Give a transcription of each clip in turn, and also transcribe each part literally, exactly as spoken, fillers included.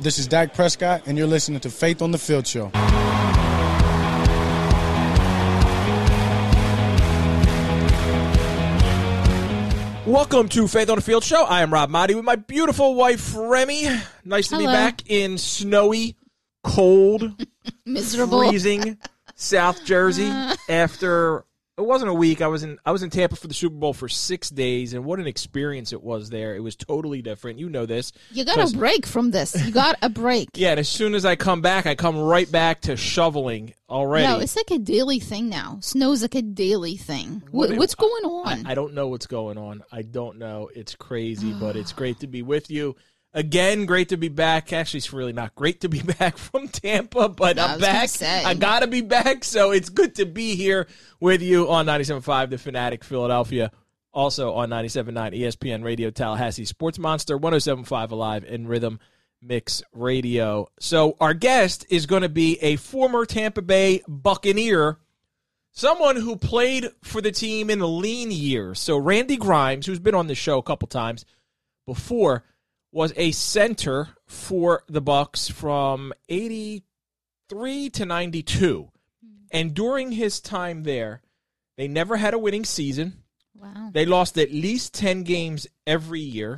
This is Dak Prescott, and you're listening to Faith on the Field Show. Welcome to Faith on the Field Show. I am Rob Motti with my beautiful wife, Remy. Nice to Hello. be back in snowy, cold, miserable, freezing South Jersey after... It wasn't a week. I was in I was in Tampa for the Super Bowl for six days, and what an experience it was there. It was totally different. You know this. You got a break from this. You got a break. Yeah, and as soon as I come back, I come right back to shoveling already. No, it's like a daily thing now. Snow's like a daily thing. What, What- what's going on? I, I don't know what's going on. I don't know. It's crazy, but it's great to be with you. Again, great to be back. Actually, it's really not great to be back from Tampa, but No, I I'm was gonna back. say. I got to be back, so it's good to be here with you on ninety-seven point five The Fanatic Philadelphia. Also on ninety-seven point nine E S P N Radio Tallahassee, Sports Monster, one oh seven point five Alive, and Rhythm Mix Radio. So our guest is going to be a former Tampa Bay Buccaneer, someone who played for the team in the lean years. So Randy Grimes, who's been on the show a couple times before, was a center for the Bucs from eighty-three to ninety-two. And during his time there, they never had a winning season. Wow. They lost at least ten games every year.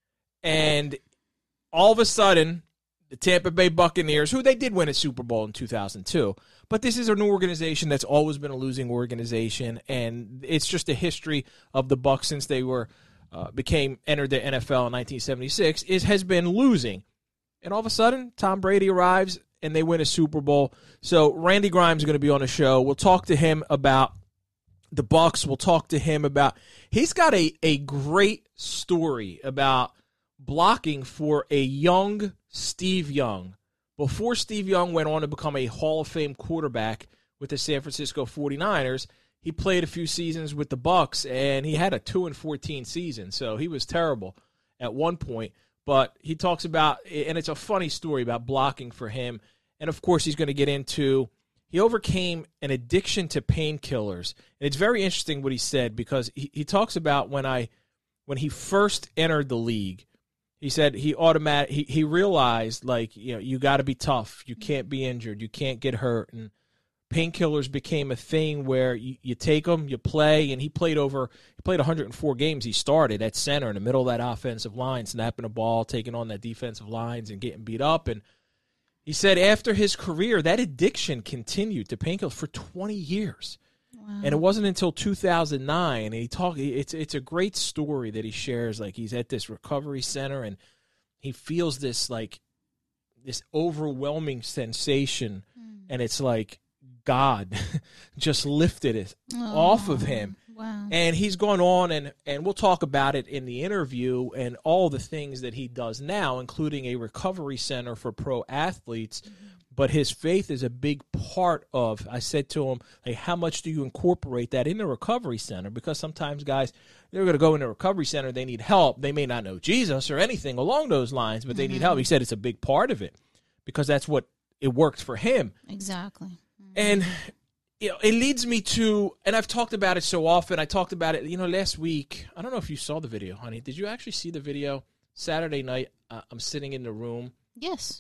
And all of a sudden, the Tampa Bay Buccaneers, who they did win a Super Bowl in two thousand two, but this is an organization that's always been a losing organization, and it's just a history of the Bucs since they were uh, became entered the N F L in nineteen seventy-six, is has been losing. And all of a sudden, Tom Brady arrives, and they win a Super Bowl. So Randy Grimes is going to be on the show. We'll talk to him about the Bucs. We'll talk to him about he's got a, a great story about blocking for a young Steve Young. Before Steve Young went on to become a Hall of Fame quarterback with the San Francisco forty-niners, he played a few seasons with the Bucs, and he had a two and fourteen season, so he was terrible at one point. But he talks about, and it's a funny story about blocking for him. And, of course, he's going to get into, he overcame an addiction to painkillers. And it's very interesting what he said, because he, he talks about when I, when he first entered the league, he said he automatic he, he realized, like, you know, you got to be tough. You can't be injured. You can't get hurt. And painkillers became a thing where you, you take them, you play, and he played over, he played one hundred four games. He started at center in the middle of that offensive line, snapping a ball, taking on that defensive lines and getting beat up. And he said after his career, that addiction continued to painkillers for twenty years. Wow. And it wasn't until two thousand nine, and he talked, it's, it's a great story that he shares. Like, he's at this recovery center, and he feels this, like, this overwhelming sensation, mm. and it's like God just lifted it oh, off of him. Wow. And he's gone on, and, and we'll talk about it in the interview and all the things that he does now, including a recovery center for pro athletes. Mm-hmm. But his faith is a big part of, I said to him, like, how much do you incorporate that in the recovery center? Because sometimes guys, they're going to go in the recovery center, they need help. They may not know Jesus or anything along those lines, but they mm-hmm. need help. He said it's a big part of it because that's what it worked for him. Exactly. Mm-hmm. And you know, it leads me to, and I've talked about it so often. I talked about it, you know, last week. I don't know if you saw the video, honey. Did you actually see the video? Saturday night, uh, I'm sitting in the room. Yes.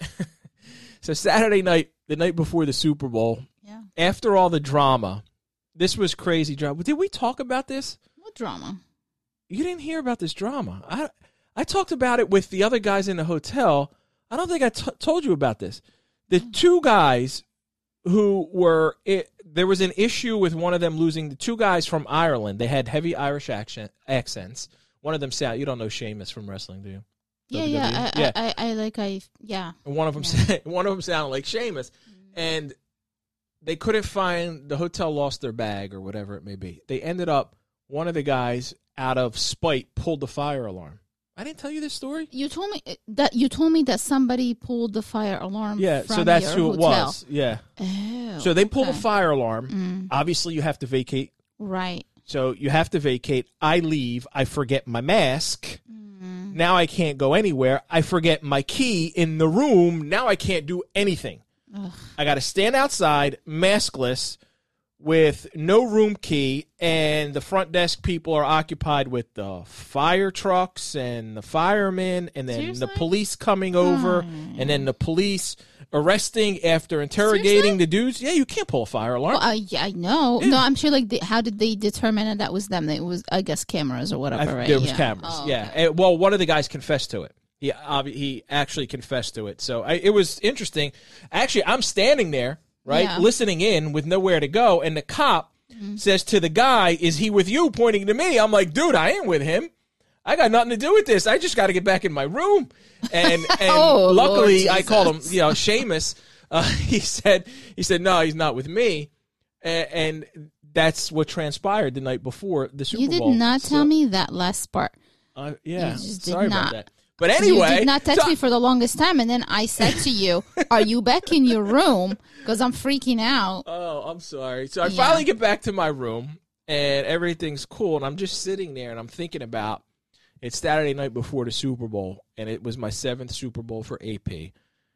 So Saturday night, the night before the Super Bowl, yeah. after all the drama, this was crazy drama. Did we talk about this? What drama? You didn't hear about this drama. I I talked about it with the other guys in the hotel. I don't think I t- told you about this. The two guys who were, it, there was an issue with one of them losing, the two guys from Ireland. They had heavy Irish accent, accents. One of them sound, you don't know Sheamus from wrestling, do you? Yeah, yeah, I, yeah. I, I, I like, I, yeah. And one of them, yeah. one of them sounded like Sheamus, mm-hmm. and they couldn't find, the hotel lost their bag or whatever it may be. They ended up, one of the guys, out of spite, pulled the fire alarm. I didn't tell you this story. You told me that you told me that somebody pulled the fire alarm. Yeah, from so that's your who hotel. it was. Yeah. Oh, so they pulled okay. the fire alarm. Mm. Obviously, you have to vacate. Right. So you have to vacate. I leave. I forget my mask. Mm. Now I can't go anywhere. I forget my key in the room. Now I can't do anything. Ugh. I got to stand outside, maskless, with no room key, and the front desk people are occupied with the fire trucks and the firemen, and then Seriously? the police coming over, Hmm. and then the police arresting after interrogating Seriously? the dudes. Yeah, you can't pull a fire alarm. Well, uh, yeah, I know. Yeah. No, I'm sure. Like, the, how did they determine that that was them? It was, I guess, cameras or whatever. I- right? There was yeah. cameras. Oh, yeah. okay. And, well, one of the guys confessed to it. He obvi- he actually confessed to it. So I, it was interesting. Actually, I'm standing there, right, Yeah. listening in with nowhere to go, and the cop says to the guy, "Is he with you?" Pointing to me. I'm like, "Dude, I ain't with him. I got nothing to do with this. I just got to get back in my room." And and Oh, luckily, Lord I called him, Jesus. you know, Seamus. Uh, he said he said no, he's not with me, and, and that's what transpired the night before the Super You did Bowl. not So- tell me that last part. uh, yeah, You just did sorry not. about that. But anyway, You did not text so- me for the longest time, and then I said to you, "Are you back in your room?" Because I'm freaking out. Oh, I'm sorry. So I Yeah. finally get back to my room, and everything's cool, and I'm just sitting there, and I'm thinking about it's Saturday night before the Super Bowl, and it was my seventh Super Bowl for A P,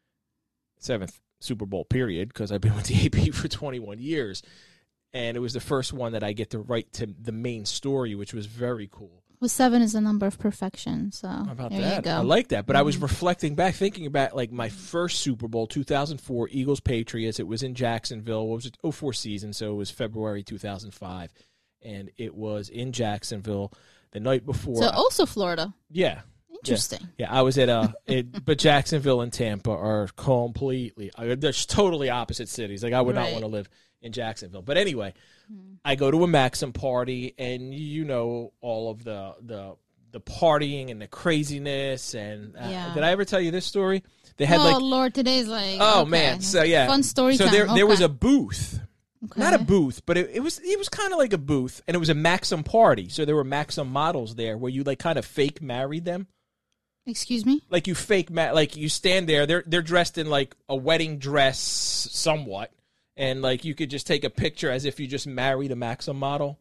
seventh Super Bowl period, because I've been with the A P for twenty-one years, and it was the first one that I get to write to the main story, which was very cool. Well, seven is a number of perfection. So How about there that? you go. I like that. But I was reflecting back, thinking about like my first Super Bowl, two thousand four, Eagles Patriots. It was in Jacksonville. What was it? oh four season, so it was February two thousand five, and it was in Jacksonville the night before. So also Florida. yeah, Interesting. yeah. I was at a, it, but Jacksonville and Tampa are completely, they're just totally opposite cities. Like I would not Right. want to live in Jacksonville. But anyway, I go to a Maxim party, and you know all of the the the partying and the craziness. And uh, Yeah. did I ever tell you this story? They had oh like, Lord, today's like oh okay. man, so yeah, fun story So time. there there was Okay. a booth. Okay. Not a booth, but it, it was it was kind of like a booth, and it was a Maxim party. So there were Maxim models there, where you like kind of fake married them. Excuse me. Like you fake ma- like you stand there. They're they're dressed in like a wedding dress, somewhat, and like you could just take a picture as if you just married a Maxim model.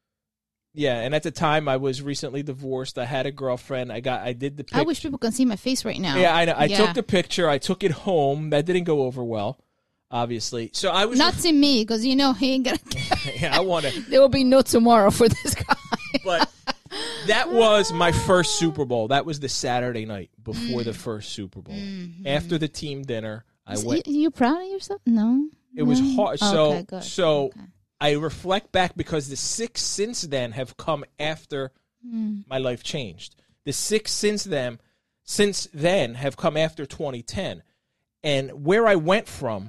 Yeah, and at the time I was recently divorced. I had a girlfriend. I got I did the picture. I wish people can see my face right now. Yeah, I know. I Yeah. took the picture. I took it home. That didn't go over well, obviously. So I was Not to me, because you know he ain't gonna. yeah, I want to. There will be no tomorrow for this guy. But that was my first Super Bowl. That was the Saturday night before the first Super Bowl. After the team dinner, I Is- went. Are you proud of yourself? No. It was No? hard. So, Okay, good. so Okay. I reflect back because the six since then have come after my life changed. The six since then, since then have come after twenty ten, and where I went from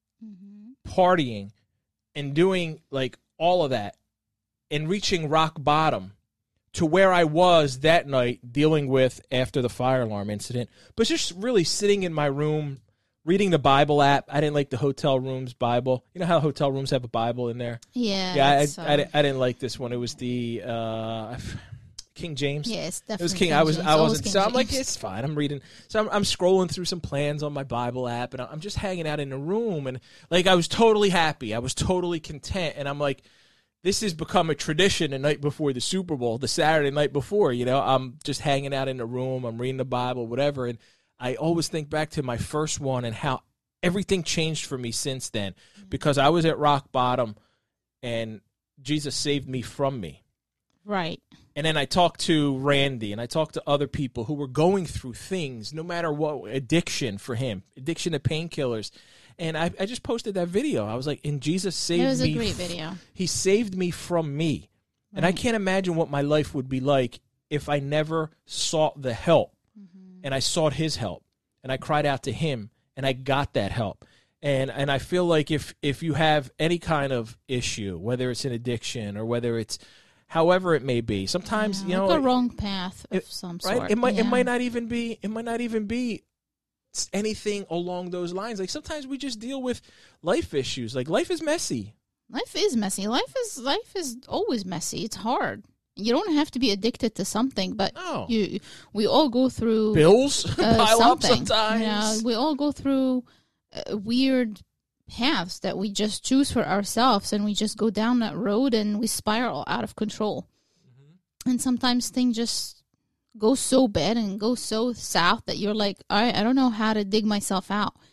partying and doing like all of that and reaching rock bottom to where I was that night dealing with after the fire alarm incident, but just really sitting in my room reading the Bible app. I didn't like the hotel room's Bible. You know how hotel rooms have a Bible in there? Yeah. Yeah, I, it's, I, uh, didn't, I didn't like this one. It was the uh, King James. Yes, It was definitely. King. I was. James. I Always wasn't. King So I'm like, James. it's fine. I'm reading. So I'm, I'm scrolling through some plans on my Bible app, and I'm just hanging out in the room, and like I was totally happy. I was totally content, and I'm like, this has become a tradition. The night before the Super Bowl, the Saturday night before, you know, I'm just hanging out in the room. I'm reading the Bible, whatever, and I always think back to my first one and how everything changed for me since then, because I was at rock bottom, and Jesus saved me from me. Right. And then I talked to Randy, and I talked to other people who were going through things, no matter what, addiction for him, addiction to painkillers. And I, I just posted that video. I was like, and Jesus saved me. It was a great f- video. He saved me from me. And I Right. can't imagine what my life would be like if I never sought the help. And I sought his help. And I cried out to him, and I got that help. And and I feel like if if you have any kind of issue, whether it's an addiction or whether it's however it may be, sometimes Yeah, you know like a wrong path of it- some right? sort. It might it yeah. might not even be it might not even be s- anything along those lines. Like sometimes we just deal with life issues. Like life is messy. Life is messy. Life is life is always messy. It's hard. You don't have to be addicted to something, but No. you we all go through Bills uh, pile up something. sometimes. You know, we all go through uh, weird paths that we just choose for ourselves, and we just go down that road and we spiral out of control. Mm-hmm. And sometimes things just go so bad and go so south that you're like, all right, I don't know how to dig myself out.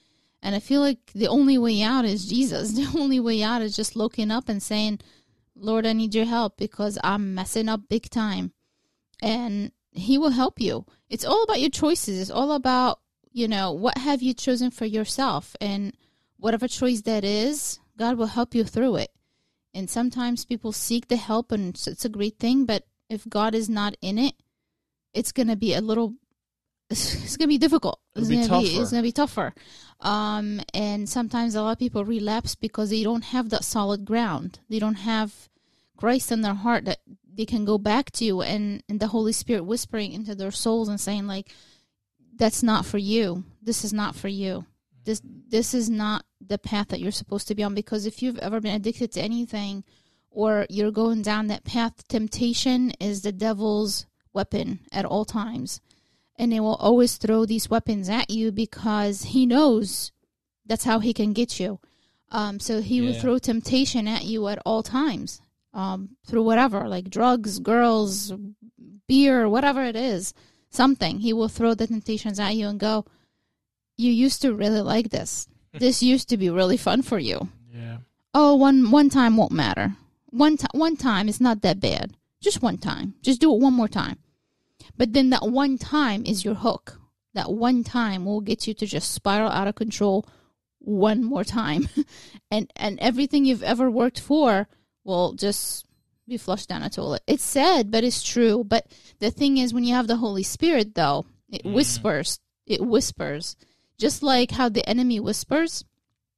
And I feel like the only way out is Jesus. The only way out is just looking up and saying, Lord, I need your help because I'm messing up big time. And he will help you. It's all about your choices. It's all about, you know, what have you chosen for yourself? And whatever choice that is, God will help you through it. And sometimes people seek the help, and it's a great thing. But if God is not in it, it's going to be a little, it's going to be difficult. It's It'll be going to tougher. be, it's going to be tougher. Um, and sometimes a lot of people relapse because they don't have that solid ground. They don't have Christ in their heart that they can go back to, and, and the Holy Spirit whispering into their souls and saying, like, that's not for you. This is not for you. This this is not the path that you're supposed to be on. Because if you've ever been addicted to anything, or you're going down that path, temptation is the devil's weapon at all times. And he will always throw these weapons at you because he knows that's how he can get you. Um, so he Yeah. will throw temptation at you at all times, um, through whatever, like drugs, girls, beer, whatever it is, something. He will throw the temptations at you and go, you used to really like this. This used to be really fun for you. Yeah. Oh, one one time won't matter. One, t- one time is not that bad. Just one time. Just do it one more time. But then that one time is your hook. That one time will get you to just spiral out of control one more time. and and everything you've ever worked for will just be flushed down a toilet. It's sad, but it's true. But the thing is, when you have the Holy Spirit, though, it Mm. whispers. It whispers. Just like how the enemy whispers,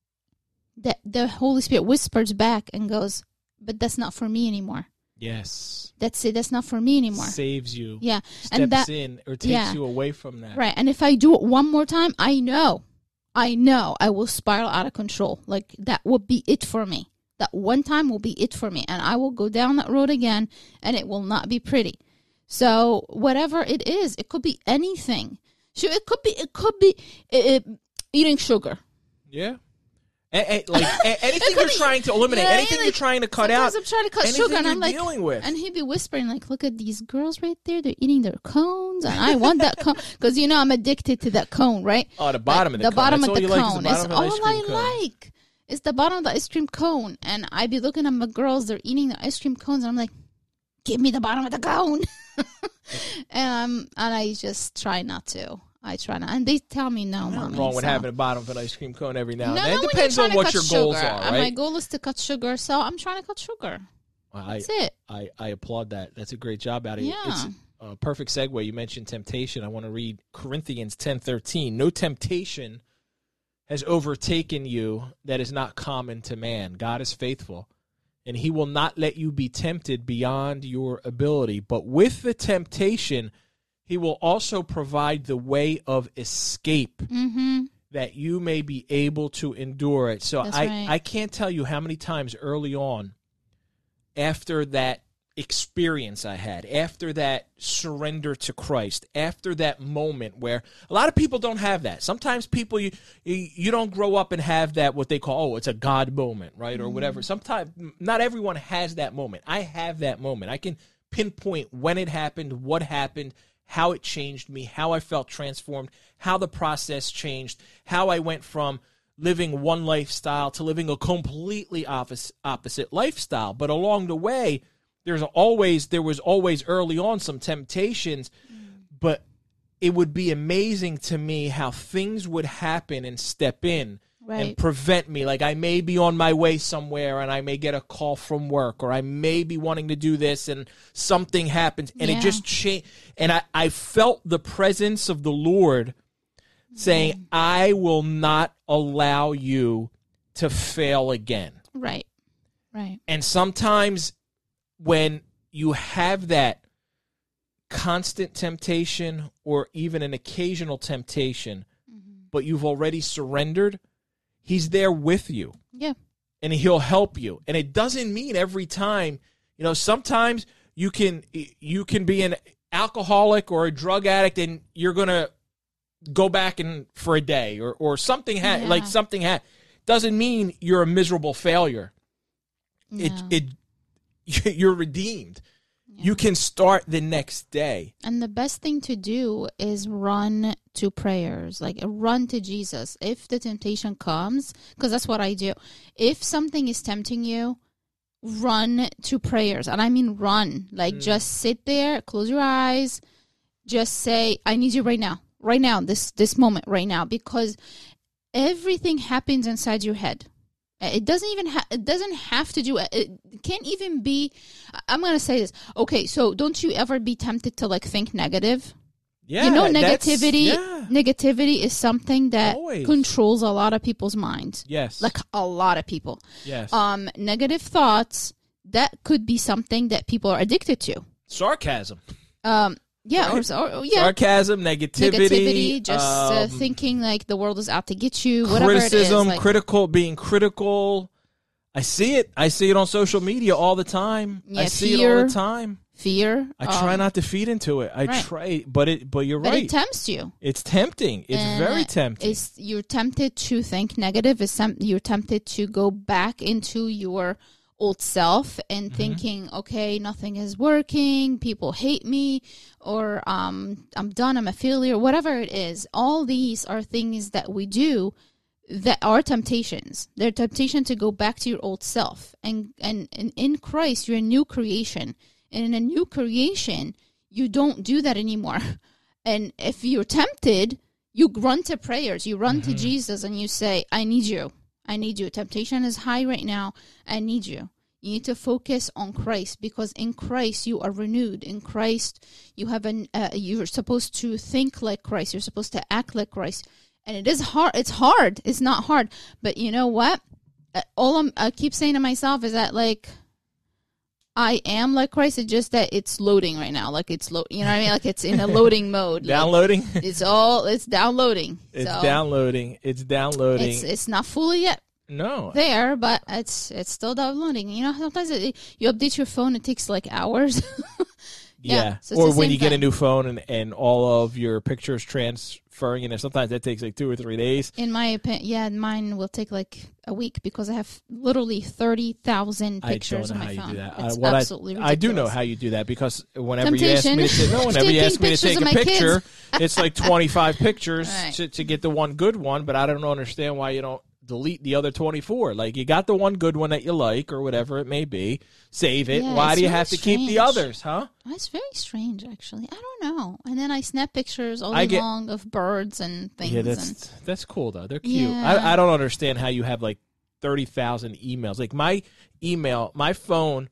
that the Holy Spirit whispers back and goes, but that's not for me anymore. Yes. That's it. That's not for me anymore. Saves you. Yeah. Steps And that, in or takes yeah. you away from that. right. And if I do it one more time, I know, I know I will spiral out of control. Like, that will be it for me. That one time will be it for me. And I will go down that road again, and it will not be pretty. So whatever it is, it could be anything. Sure, it could be, it could be uh, eating sugar. Yeah. A- a- like a- anything could you're be- trying to eliminate, Yeah, anything like, you're trying to cut out, Sometimes I'm trying to cut anything sugar, and you're I'm like, dealing with. and he'd be whispering, like, look at these girls right there. They're eating their cones, and I want that cone. Because, you know, I'm addicted to that cone, right? Oh, the bottom Like, of the, the cone. bottom That's of all the you like is cone. the It's bottom of the ice all cream I cone. like. It's the bottom of the ice cream cone. And I'd be looking at my girls, they're eating the ice cream cones, and I'm like, give me the bottom of the cone. and, I'm, and I just try not to. I try not. And they tell me no, Nothing mommy. wrong with so. having the bottom of an ice cream cone every now No, and then. no, It when depends you're on trying to what cut your sugar. goals are, And my right? goal is to cut sugar, so I'm trying to cut sugar. I, That's it. I, I applaud that. That's a great job out of you. Yeah. It's a perfect segue. You mentioned temptation. I want to read Corinthians ten thirteen. No temptation has overtaken you that is not common to man. God is faithful, and he will not let you be tempted beyond your ability. But with the temptation, he will also provide the way of escape Mm-hmm. that you may be able to endure it. So That's I, right. I can't tell you how many times early on, after that experience I had, after that surrender to Christ, after that moment where a lot of people don't have that. Sometimes people, you you, you don't grow up and have that, what they call, oh, it's a God moment, right, or whatever. Sometimes, not everyone has that moment. I have that moment. I can pinpoint when it happened, what happened, how it changed me, how I felt transformed, how the process changed, how I went from living one lifestyle to living a completely opposite, opposite lifestyle. But along the way, there's always there was always early on some temptations, but it would be amazing to me how things would happen and step in Right. and prevent me. Like, I may be on my way somewhere and I may get a call from work, or I may be wanting to do this and something happens and Yeah. it just changed. And I, I felt the presence of the Lord saying, I will not allow you to fail again. Right. Right. And sometimes when you have that constant temptation or even an occasional temptation, but you've already surrendered, he's there with you. Yeah. And he'll help you. And it doesn't mean every time, you know, sometimes you can you can be an alcoholic or a drug addict and you're going to go back and for a day or or something ha- Yeah. like something ha- doesn't mean you're a miserable failure. No. It it you're redeemed. You can start the next day. And the best thing to do is run to prayers, like run to Jesus. If the temptation comes, because that's what I do. If something is tempting you, run to prayers. And I mean run. Like mm. just sit there, close your eyes, just say, I need you right now. Right now, this this moment, right now. Because everything happens inside your head. It doesn't even ha- it doesn't have to do it. It can't even be. I'm gonna say this. Okay, so don't you ever be tempted to like think negative? Yeah, you know, negativity. Yeah. Negativity is something that Always. controls a lot of people's minds. Yes, like a lot of people. Yes. Um, negative thoughts, that could be something that people are addicted to. Sarcasm. Um. Yeah, Right. or, or yeah, Sarcasm, negativity, negativity, just um, uh, thinking like the world is out to get you. Whatever criticism, it is, like, critical, being critical. I see it. I see it on social media all the time. Yeah, I see fear. it all the time. fear. I try um, not to feed into it. I right. try, but it. But you're but right. it tempts you. It's tempting. It's And very tempting. It's, you're tempted to think negative. It's sem- you're tempted to go back into your old self and Mm-hmm. thinking, okay, nothing is working, people hate me, or um, I'm done, I'm a failure, whatever it is. All these are things that we do that are temptations. They're temptation to go back to your old self. And, and, and in Christ, you're a new creation. And in a new creation, you don't do that anymore. And if you're tempted, you run to prayers. You run Mm-hmm. to Jesus and you say, I need you. I need you. Temptation is high right now. I need you. You need to focus on Christ, because in Christ you are renewed. In Christ you have an. Uh, you're supposed to think like Christ. You're supposed to act like Christ. And it is hard. It's hard. It's not hard. But you know what? Uh, all I'm, I keep saying to myself is that like, I am like Christ. It's just that it's loading right now. Like it's lo- You know what I mean? Like it's in a loading mode. Like, Downloading. it's all. It's downloading. It's So downloading. It's downloading. It's it's not fully yet no. there, but it's it's still downloading. You know, sometimes it, you update your phone, it takes like hours. Yeah. Yeah, so it's Or the when same you get a thing. new phone and, and all of your pictures transferring, and sometimes that takes like two or three days. In my opinion, yeah, mine will take like a week because I have literally thirty thousand pictures I don't on know my how phone. you do that. It's Uh, what absolutely I, ridiculous. I do know how you do that, because whenever you ask Temptation. me to take, no, whenever you Taking ask me to pictures take of a my picture, kids. it's like twenty-five pictures Right. to, to get the one good one, but I don't understand why you don't delete the other twenty-four. Like, you got the one good one that you like or whatever it may be. Save it. Yeah, Why it's do you really have to keep the strange. others, huh? Oh, it's very strange, actually. I don't know. And then I snap pictures all I day get- long of birds and things. Yeah, and that's that's cool though. They're cute. Yeah. I, I don't understand how you have like thirty thousand emails. Like my email, my phone,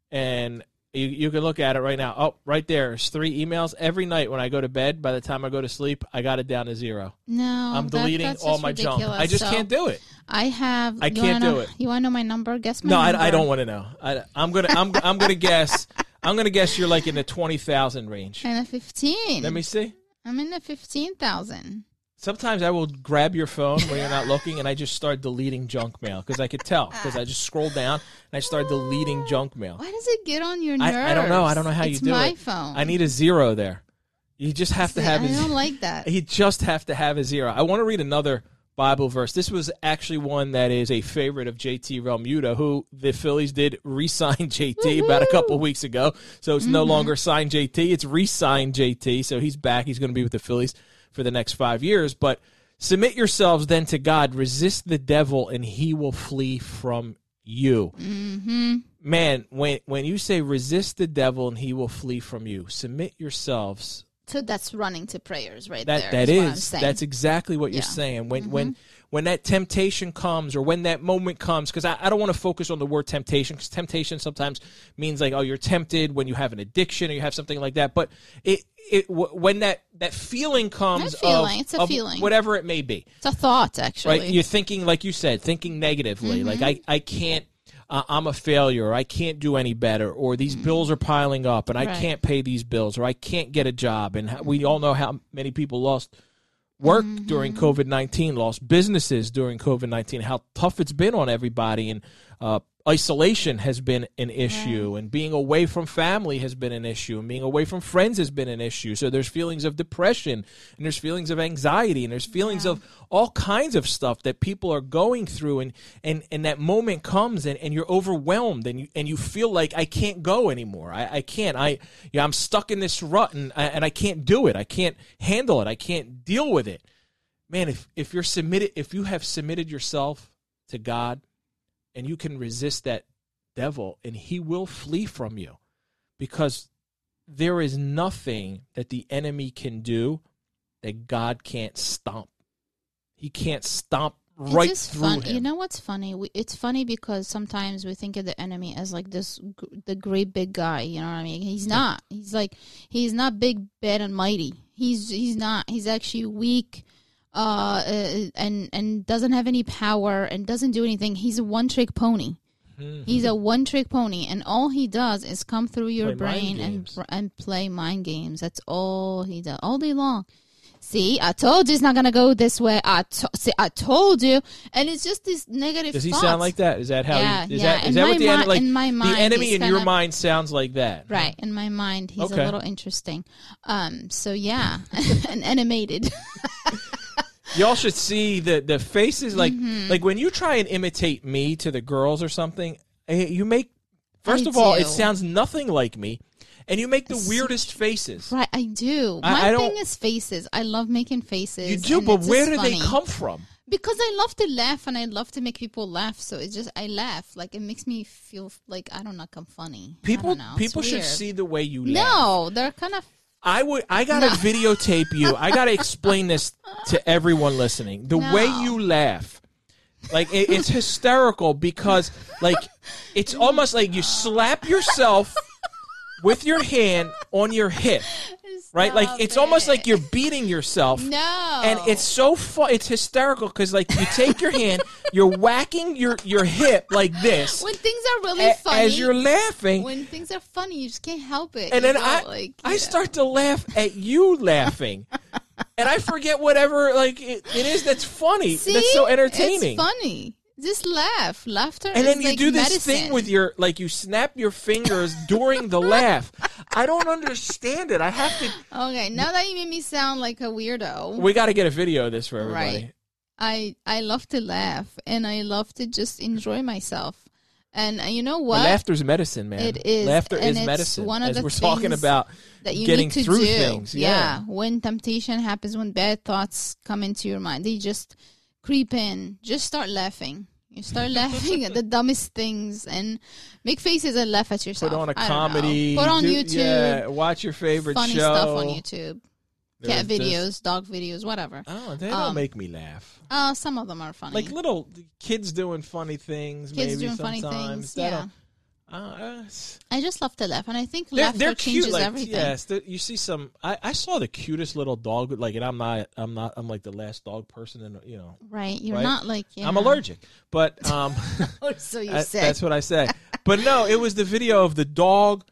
and you, you can look at it right now. Oh, right there. It's three emails every night when I go to bed. By the time I go to sleep, I got it down to zero. no, I'm that- deleting that's all just my junk. ridiculous. I just So can't do it. I have. I you can't wanna do know, it. You want to know my number? Guess my No, number. I, I don't want to know. I, I'm gonna I'm I'm gonna guess. I'm gonna guess you're like in the twenty thousand range. I'm in the fifteen. Let me see. I'm in the fifteen thousand. Sometimes I will grab your phone when you're not looking, and I just start deleting junk mail because I could tell, because I just scroll down and I start deleting junk mail. Why does it get on your nerves? I, I don't know. I don't know how it's you do my it. phone. I need a zero there. You just have to See, have I a don't zero. like that. You just have to have a zero. I want to read another Bible verse. This was actually one that is a favorite of J T Realmuto, who the Phillies did re-sign J T about a couple of weeks ago. So it's no Mm-hmm. longer signed J T. It's re-signed J T. So he's back. He's going to be with the Phillies for the next five years. But submit yourselves then to God. Resist the devil, and he will flee from you. Mm-hmm. Man, when when you say resist the devil and he will flee from you, submit yourselves. So that's running to prayers right That there. that is what I'm is saying. that's exactly what you're Yeah. saying. When Mhm. when when that temptation comes, or when that moment comes, because I, I don't want to focus on the word temptation, because temptation sometimes means like, oh, you're tempted when you have an addiction or you have something like that. But it it w- when that that feeling comes, That feeling, of, it's a of feeling. whatever it may be, It's a thought, actually. right? You're thinking, like you said, thinking negatively, Mm-hmm. like I I can't. Uh, I'm a failure, or I can't do any better, or these bills are piling up and I Right. can't pay these bills, or I can't get a job. And how, we all know how many people lost work Mm-hmm. during COVID nineteen, lost businesses during COVID nineteen, how tough it's been on everybody. And uh, isolation has been an issue, Right. and being away from family has been an issue, and being away from friends has been an issue. So there's feelings of depression, and there's feelings of anxiety, and there's feelings Yeah. of all kinds of stuff that people are going through, and and, and that moment comes, and, and you're overwhelmed, and you and you feel like I can't go anymore. I, I can't. I yeah, I'm stuck in this rut, and I, and I can't do it. I can't handle it. I can't deal with it. Man, if if you're submitted, if you have submitted yourself to God, and you can resist that devil, and he will flee from you, because there is nothing that the enemy can do that God can't stomp. He can't stomp right it's just through fun. him. You know what's funny? We, it's funny because sometimes we think of the enemy as like this, g- the great big guy. You know what I mean? He's not. He's like he's not big, bad, and mighty. He's he's not. He's actually weak, uh, uh, and and doesn't have any power and doesn't do anything. He's a one trick pony. Mhm. He's a one trick pony, and all he does is come through your Play mind brain and games. and play mind games. That's all he does all day long. See, I told you it's not gonna go this way. I to- see, I told you, and it's just these negative. Does he thoughts. sound like that? Is that how? Yeah, he, is yeah. that is In that my what the enemy mi- like? in my mind, the enemy he's in your kinda- mind sounds like that, Right, in my mind, he's Okay. a little interesting. Um, so yeah, and animated. Y'all should see the the faces, like Mm-hmm. like when you try and imitate me to the girls or something. eh, You make first I of all, do. it sounds nothing like me, and you make the It's weirdest faces. Right, I do. I- My I don't- thing is faces. I love making faces. You do, and but it's where just do they funny. come from? Because I love to laugh and I love to make people laugh. So it's just I laugh. Like it makes me feel like I don't know, like I'm funny. I People don't know. It's people should weird. see the way you laugh. No, they're kind of. I would. I gotta No. videotape you. I gotta explain this to everyone listening. The No. way you laugh, like it, it's hysterical, because like it's almost like you slap yourself with your hand on your hip, right? Like it's almost like you're beating yourself. No. And it's so fun. It's hysterical because like you take your hand, you're whacking your your hip like this when things are really a- funny. as you're laughing. when things are funny, you just can't help it. And You then go, I like, I you start to laugh at you laughing, and I forget whatever like it, it is that's funny. See? That's so entertaining. It's funny. Just laugh. Laughter And then is you like do this medicine. thing with your like you snap your fingers during the laugh. I don't understand it. I have to. Okay, now that you made me sound like a weirdo. We got to get a video of this for everybody. Right. I I love to laugh and I love to just enjoy myself. And uh, you know Well, what? laughter's medicine, man. It is, Laughter and is it's medicine. one of as the we're talking things about that you getting need to through do. things. Yeah. When temptation happens, when bad thoughts come into your mind, they just creep in. Just start laughing. You start laughing at the dumbest things and make faces and laugh at yourself. Put on a I don't know. comedy. Put on do- YouTube. Yeah, watch your favorite Funny show. stuff on YouTube. Cat There's videos, this- dog videos, whatever. Oh, they don't Um, make me laugh. Uh, some of them are funny. Like little kids doing funny things. Kids maybe doing funny sometimes. things. That Yeah. don't- Uh, it's- I just love to laugh, and I think they're, laughter they're changes cute. Like, everything. yes, they're- you see some. I, I saw the cutest little dog. Like, and I'm not. I'm not. I'm like the last dog person. And you know, Right? You're Right? not like yeah. I'm allergic. But um, so you that- say. that's what I say. But no, it was the video of the dog,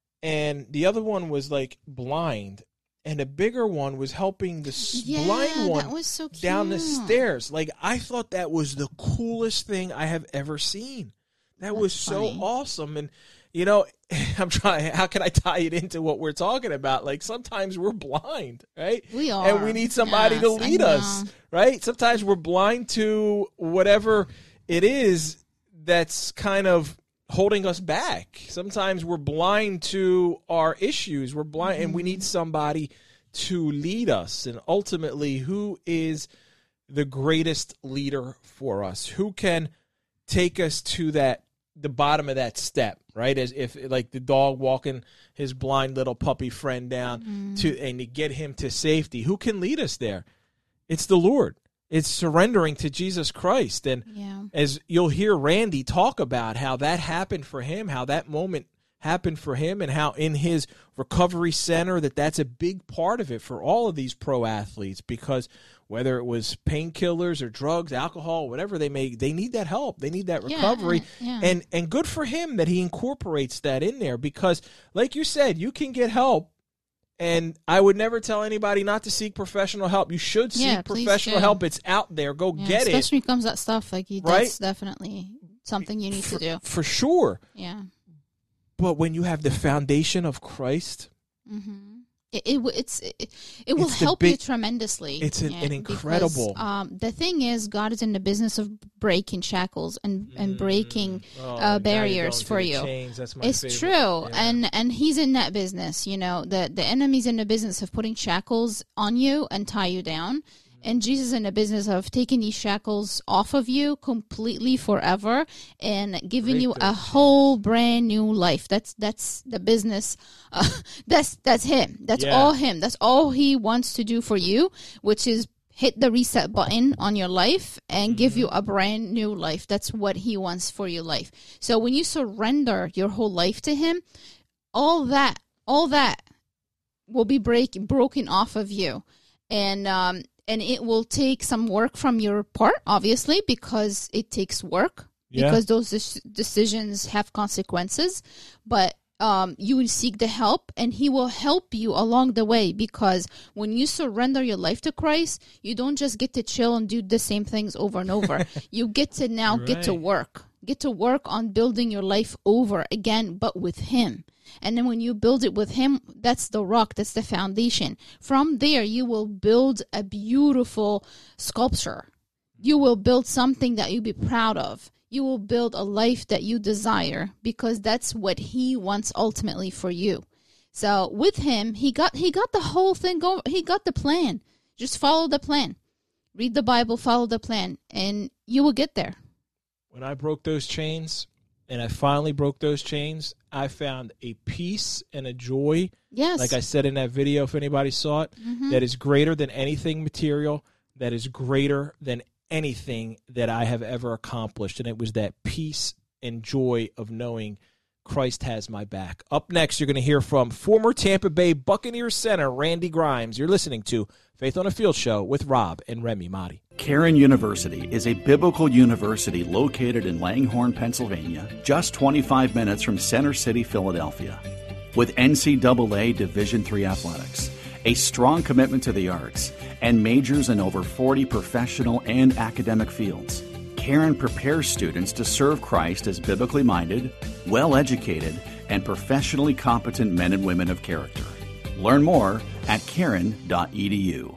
and the other one was like blind, and the bigger one was helping the s- yeah, blind one that was so cute. down the stairs. Like, I thought that was the coolest thing I have ever seen. That was That's so funny. awesome. And, you know, I'm trying, how can I tie it into what we're talking about? Like, sometimes we're blind, right? We are, And we need somebody to Yes, I lead us, know. right? Sometimes we're blind to whatever it is that's kind of holding us back. Sometimes we're blind to our issues. We're blind, and we need somebody to lead us. And ultimately, who is the greatest leader for us? Who can take us to that the bottom of that step, right? As if like the dog walking his blind little puppy friend down Mm-hmm. to and to get him to safety. Who can lead us there? It's the Lord. It's surrendering to Jesus Christ. And Yeah. as you'll hear Randy talk about how that happened for him, how that moment happened for him, and how in his recovery center that that's a big part of it for all of these pro athletes, because whether it was painkillers or drugs, alcohol, whatever they may, they need that help. They need that Yeah, recovery. and- yeah. And and good for him that he incorporates that in there, because like you said, you can get help. And I would never tell anybody not to seek professional help. You should seek Yeah, please professional do. help. It's out there. Go Yeah, get it. especially when it comes to that stuff. Like you, Right? that's definitely something you need for, to do. For sure. Yeah. But when you have the foundation of Christ, mm-hmm. it, it it's it, it will it's help big, you tremendously. It's an, yeah, an incredible. Because, um, the thing is, God is in the business of breaking shackles and and breaking mm. oh, uh, barriers for you. That's my it's favorite. true, yeah. and and He's in that business. You know, the the enemy's in the business of putting shackles on you and tie you down. And Jesus is in the business of taking these shackles off of you completely forever and giving Great you a whole brand new life. That's that's the business. Uh, that's that's him. That's yeah. all him. That's all he wants to do for you, which is hit the reset button on your life and mm-hmm. give you a brand new life. That's what he wants for your life. So when you surrender your whole life to him, all that, all that will be break, broken off of you. And, um, And it will take some work from your part, obviously, because it takes work, yeah. because those de- decisions have consequences. But um, you will seek the help, and he will help you along the way, because when you surrender your life to Christ, you don't just get to chill and do the same things over and over. You get to now right. get to work, get to work on building your life over again, but with him. And then when you build it with him, that's the rock, that's the foundation. From there, you will build a beautiful sculpture. You will build something that you'll be proud of. You will build a life that you desire, because that's what he wants ultimately for you. So with him, he got he got the whole thing going. He got the plan. Just follow the plan. Read the Bible, follow the plan, and you will get there. When I broke those chains, and I finally broke those chains, I found a peace and a joy, yes. like I said in that video, if anybody saw it, mm-hmm. that is greater than anything material, that is greater than anything that I have ever accomplished. And it was that peace and joy of knowing Christ has my back. Up next, you're going to hear from former Tampa Bay Buccaneers center Randy Grimes. You're listening to Faith on the Field Show with Rob and Remy Mahdi. Cairn University is a biblical university located in Langhorne, Pennsylvania, just twenty-five minutes from Center City, Philadelphia. With N C double A Division three athletics, a strong commitment to the arts, and majors in over forty professional and academic fields, Cairn prepares students to serve Christ as biblically minded, well-educated, and professionally competent men and women of character. Learn more at cairn dot e d u.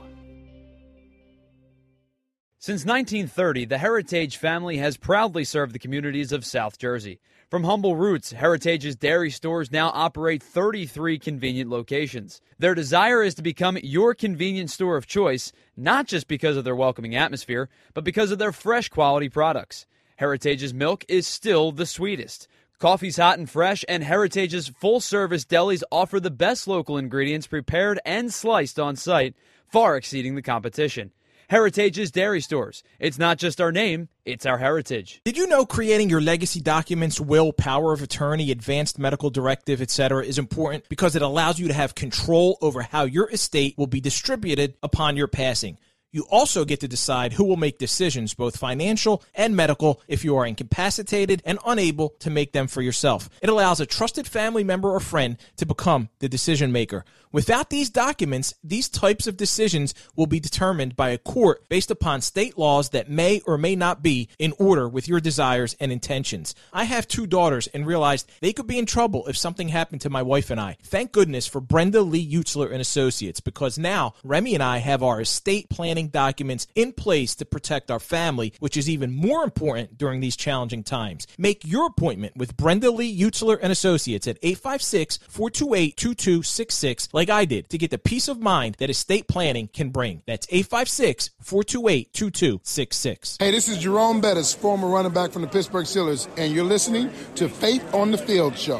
Since nineteen thirty, the Heritage family has proudly served the communities of South Jersey. From humble roots, Heritage's dairy stores now operate thirty-three convenient locations. Their desire is to become your convenience store of choice, not just because of their welcoming atmosphere, but because of their fresh quality products. Heritage's milk is still the sweetest. Coffee's hot and fresh, and Heritage's full-service delis offer the best local ingredients prepared and sliced on site, far exceeding the competition. Heritage's Dairy Stores. It's not just our name, it's our heritage. Did you know creating your legacy documents, will, power of attorney, advanced medical directive, et cetera is important because it allows you to have control over how your estate will be distributed upon your passing. You also get to decide who will make decisions, both financial and medical, if you are incapacitated and unable to make them for yourself. It allows a trusted family member or friend to become the decision maker. Without these documents, these types of decisions will be determined by a court based upon state laws that may or may not be in order with your desires and intentions. I have two daughters and realized they could be in trouble if something happened to my wife and I. Thank goodness for Brenda Lee Utzler and Associates, because now Remy and I have our estate planning documents in place to protect our family, which is even more important during these challenging times. Make your appointment with Brenda Lee Utzler and Associates at eight five six, four two eight, two two six six, like I did, to get the peace of mind that estate planning can bring. That's eight five six, four two eight, two two six six. Hey, this is Jerome Bettis, former running back from the Pittsburgh Steelers, and you're listening to Faith on the Field Show.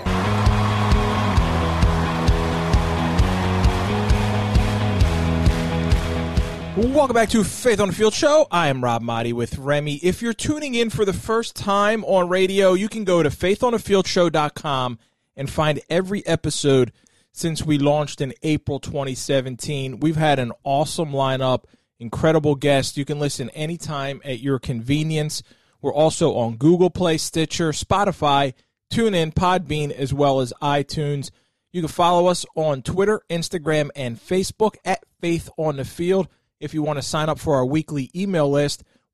Welcome back to Faith on the Field Show. I am Rob Mahdi with Remy. If you're tuning in for the first time on radio, you can go to faith on the field show dot com and find every episode since we launched in April twenty seventeen. We've had an awesome lineup, incredible guests. You can listen anytime at your convenience. We're also on Google Play, Stitcher, Spotify, TuneIn, Podbean, as well as iTunes. You can follow us on Twitter, Instagram, and Facebook at Faith on the Field. If you want to sign up for our weekly email list,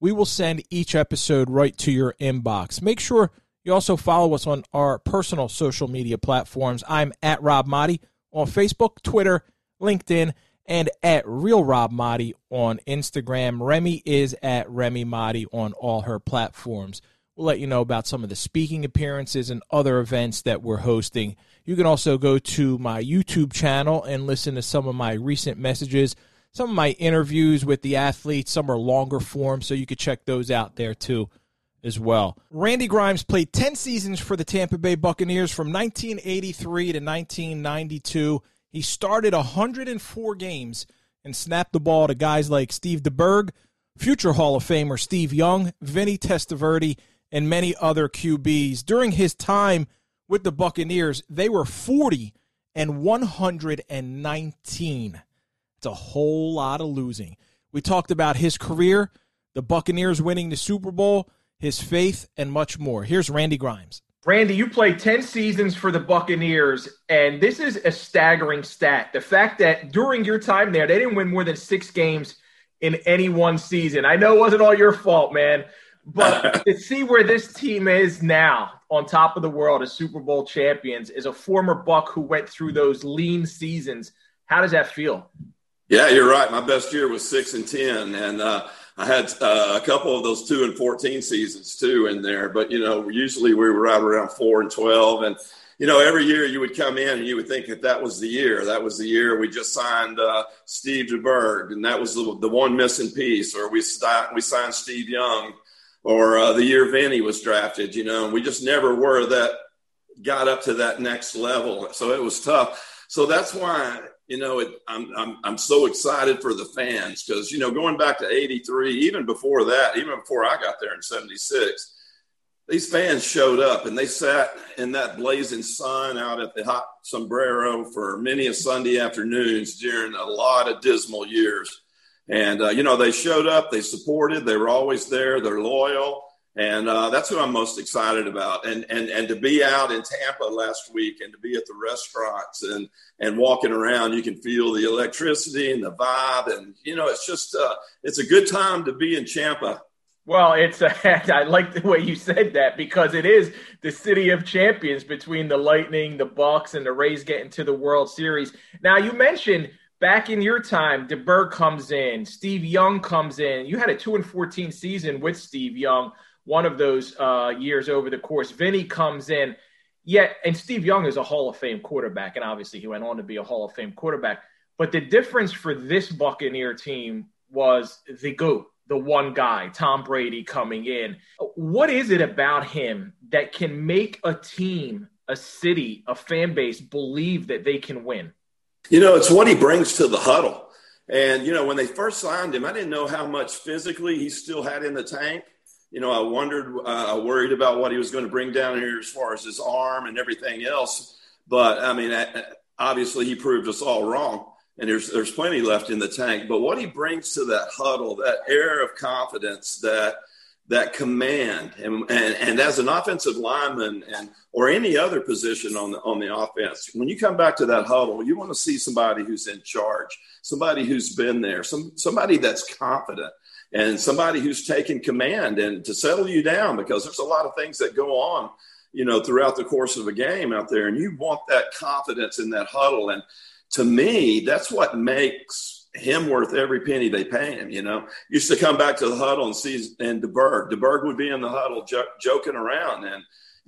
we will send each episode right to your inbox. Make sure you also follow us on our personal social media platforms. I'm at Rob Maaddi on Facebook, Twitter, LinkedIn, and at Real Rob Maaddi on Instagram. Remy is at Remy Maaddi on all her platforms. We'll let you know about some of the speaking appearances and other events that we're hosting. You can also go to my YouTube channel and listen to some of my recent messages, some of my interviews with the athletes. Some are longer form, so you can check those out there too as well. Randy Grimes played ten seasons for the Tampa Bay Buccaneers from nineteen eighty-three to nineteen ninety-two. He started one hundred four games and snapped the ball to guys like Steve DeBerg, future Hall of Famer Steve Young, Vinny Testaverde, and many other Q Bs. During his time with the Buccaneers, they were forty and one hundred nineteen. It's a whole lot of losing. We talked about his career, the Buccaneers winning the Super Bowl, his faith, and much more. Here's Randy Grimes. Randy, you played ten seasons for the Buccaneers, and this is a staggering stat. The fact that during your time there, they didn't win more than six games in any one season. I know it wasn't all your fault, man, but to see where this team is now on top of the world as Super Bowl champions, as a former Buck who went through those lean seasons, how does that feel? Yeah, you're right. My best year was six and ten, and uh, I had uh, a couple of those two and fourteen seasons too in there. But you know, usually we were right around four and twelve, and you know, every year you would come in and you would think that that was the year. That was the year we just signed uh, Steve DeBerg, and that was the, the one missing piece. Or we st- we signed Steve Young, or uh, the year Vinny was drafted. You know, and we just never were that got up to that next level. So it was tough. So that's why. You know, it, I'm I'm I'm so excited for the fans because, you know, going back to eighty-three, even before that, even before I got there in seventy-six, these fans showed up and they sat in that blazing sun out at the hot sombrero for many a Sunday afternoons during a lot of dismal years. And, uh, you know, they showed up, they supported, they were always there, they're loyal. And uh, that's what I'm most excited about. And, and and to be out in Tampa last week and to be at the restaurants and, and walking around, you can feel the electricity and the vibe. And, you know, it's just uh, it's a good time to be in Tampa. Well, it's a, I like the way you said that because it is the city of champions between the Lightning, the Bucks, and the Rays getting to the World Series. Now, you mentioned back in your time, DeBerg comes in, Steve Young comes in. You had a two and fourteen season with Steve Young. One of those uh, years over the course. Vinny comes in, yet, and Steve Young is a Hall of Fame quarterback, and obviously he went on to be a Hall of Fame quarterback. But the difference for this Buccaneer team was the GOAT, the one guy, Tom Brady, coming in. What is it about him that can make a team, a city, a fan base believe that they can win? You know, it's what he brings to the huddle. And, you know, when they first signed him, I didn't know how much physically he still had in the tank. You know, I wondered, uh, I worried about what he was going to bring down here as far as his arm and everything else. But, I mean, obviously he proved us all wrong, and there's there's plenty left in the tank. But what he brings to that huddle, that air of confidence, that that command, and, and, and as an offensive lineman and or any other position on the, on the offense, when you come back to that huddle, you want to see somebody who's in charge, somebody who's been there, some somebody that's confident. And somebody who's taken command and to settle you down because there's a lot of things that go on, you know, throughout the course of a game out there. And you want that confidence in that huddle. And to me, that's what makes him worth every penny they pay him, you know. Used to come back to the huddle and see and DeBerg. DeBerg would be in the huddle jo- joking around. And,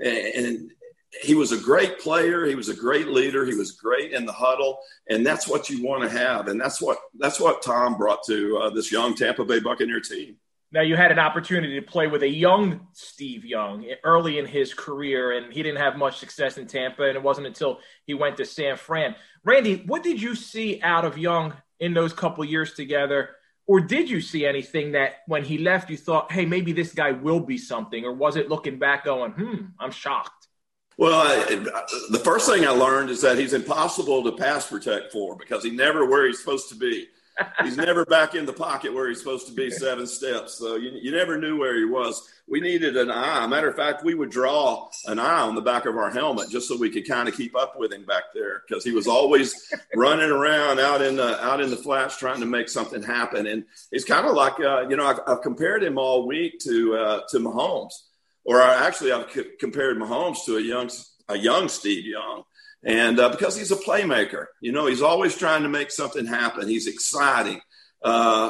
and he was a great player. He was a great leader. He was great in the huddle. And that's what you want to have. And that's what that's what Tom brought to uh, this young Tampa Bay Buccaneer team. Now, you had an opportunity to play with a young Steve Young early in his career, and he didn't have much success in Tampa, and it wasn't until he went to San Fran. Randy, what did you see out of Young in those couple years together? Or did you see anything that when he left you thought, hey, maybe this guy will be something? Or was it looking back going, hmm, I'm shocked? Well, I, the first thing I learned is that he's impossible to pass protect for because he never where he's supposed to be. he's never back in the pocket where he's supposed to be seven steps. So you, you never knew where he was. We needed an eye. Matter of fact, we would draw an eye on the back of our helmet just so we could kind of keep up with him back there, because he was always running around out in the out in the flats trying to make something happen. And it's kind of like, uh, you know, I've, I've compared him all week to uh, to Mahomes, or I, actually I've c- compared Mahomes to a young a young Steve Young. And uh, because he's a playmaker, you know, he's always trying to make something happen. He's exciting. Uh,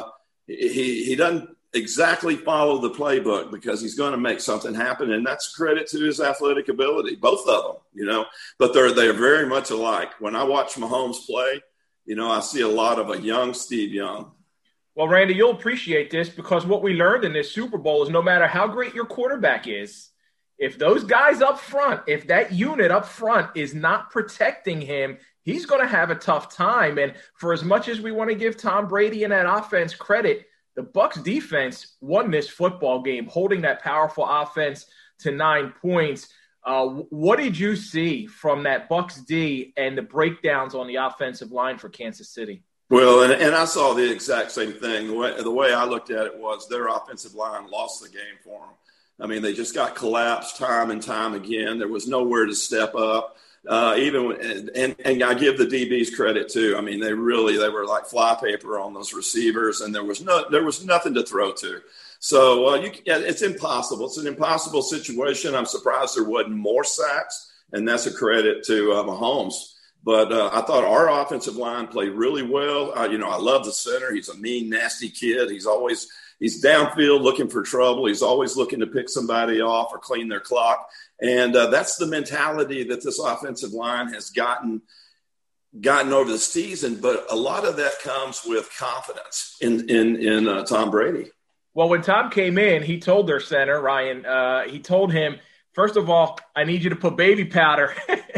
he he doesn't exactly follow the playbook because he's going to make something happen, and that's credit to his athletic ability, both of them, you know. But they're they're very much alike. When I watch Mahomes play, you know, I see a lot of a young Steve Young. Well, Randy, you'll appreciate this, because what we learned in this Super Bowl is no matter how great your quarterback is, if those guys up front, if that unit up front is not protecting him, he's going to have a tough time. And for as much as we want to give Tom Brady and that offense credit, the Bucs defense won this football game, holding that powerful offense to nine points. Uh, what did you see from that Bucs D and the breakdowns on the offensive line for Kansas City? Well, and, and I saw the exact same thing. The way, the way I looked at it was their offensive line lost the game for them. I mean, they just got collapsed time and time again. There was nowhere to step up. Uh, even and, and and I give the D Bs credit too. I mean, they really they were like flypaper on those receivers, and there was no there was nothing to throw to. So uh, you, yeah, it's impossible. It's an impossible situation. I'm surprised there wasn't more sacks, and that's a credit to uh, Mahomes. But uh, I thought our offensive line played really well. Uh, you know, I love the center. He's a mean, nasty kid. He's always He's downfield looking for trouble. He's always looking to pick somebody off or clean their clock. And uh, that's the mentality that this offensive line has gotten gotten over the season. But a lot of that comes with confidence in in, in uh, Tom Brady. Well, when Tom came in, he told their center, Ryan, uh, he told him, first of all, I need you to put baby powder.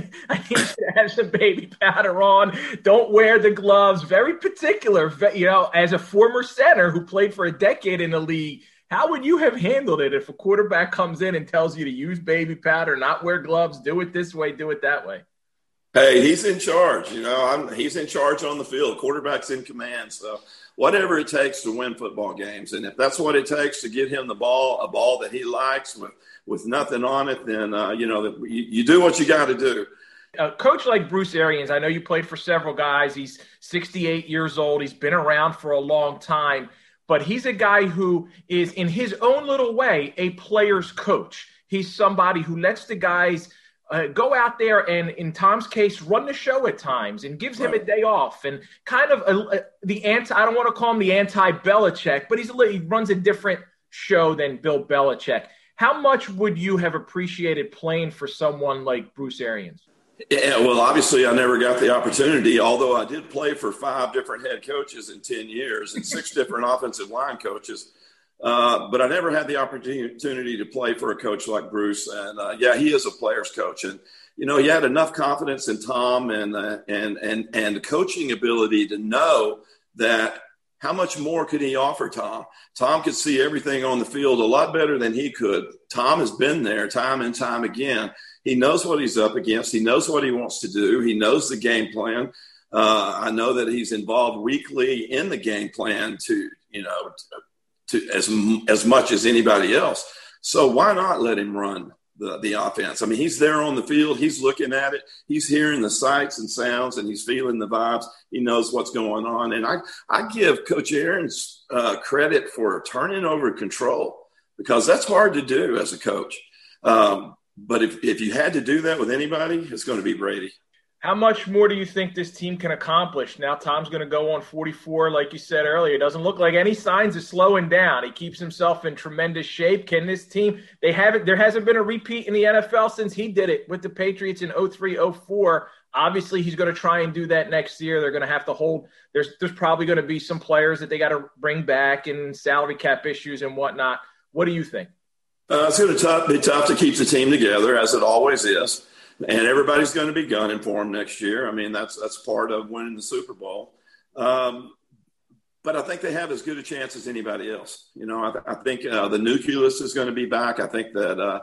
I need you to have some baby powder on. Don't wear the gloves. Very particular. You know, as a former center who played for a decade in the league, how would you have handled it if a quarterback comes in and tells you to use baby powder, not wear gloves, do it this way, do it that way? Hey, he's in charge. You know, I'm, he's in charge on the field. Quarterback's in command. So whatever it takes to win football games. And if that's what it takes to get him the ball, a ball that he likes with, with nothing on it, then, uh, you know, you, you do what you got to do. A coach like Bruce Arians, I know you played for several guys. He's sixty-eight years old. He's been around for a long time. But he's a guy who is, in his own little way, a player's coach. He's somebody who lets the guys uh, go out there and, in Tom's case, run the show at times and gives him a day off. And kind of a, a, the anti – I don't want to call him the anti-Belichick, but he's a, he runs a different show than Bill Belichick. How much would you have appreciated playing for someone like Bruce Arians? Yeah, well, obviously I never got the opportunity, although I did play for five different head coaches in ten years and six different offensive line coaches. Uh, but I never had the opportunity to play for a coach like Bruce. And, uh, yeah, he is a player's coach. And, you know, he had enough confidence in Tom and, uh, and, and, and coaching ability to know that how much more could he offer Tom? Tom could see everything on the field a lot better than he could. Tom has been there time and time again. He knows what he's up against. He knows what he wants to do. He knows the game plan. Uh, I know that he's involved weekly in the game plan to, you know, to, to as as much as anybody else. So why not let him run the, the offense? I mean, he's there on the field. He's looking at it. He's hearing the sights and sounds, and he's feeling the vibes. He knows what's going on. And I, I give Coach Arians uh, credit for turning over control, because that's hard to do as a coach. Um, But if, if you had to do that with anybody, it's going to be Brady. How much more do you think this team can accomplish? Now Tom's going to go on forty-four, like you said earlier. It doesn't look like any signs of slowing down. He keeps himself in tremendous shape. Can this team – they haven't. There hasn't been a repeat in the N F L since he did it with the Patriots in oh three oh four. Obviously, he's going to try and do that next year. They're going to have to hold – there's there's probably going to be some players that they got to bring back and salary cap issues and whatnot. What do you think? Uh, it's going to tough, be tough to keep the team together, as it always is. And everybody's going to be gunning for them next year. I mean, that's that's part of winning the Super Bowl. Um, but I think they have as good a chance as anybody else. You know, I, th- I think uh, the nucleus is going to be back. I think that uh,